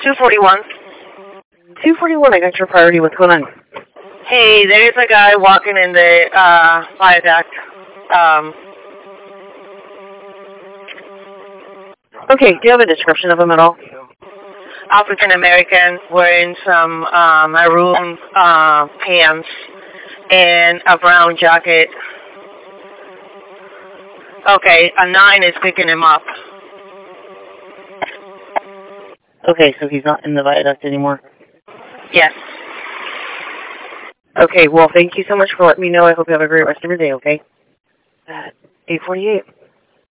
241. 241, I got your priority. What's going on? Hey, there's a guy walking in the viaduct. Okay, do you have a description of him at all? African American, wearing some maroon pants and a brown jacket. Okay, a 9 is picking him up. Okay, so he's not in the viaduct anymore? Yes. Okay, well, thank you so much for letting me know. I hope you have a great rest of your day, okay? 848.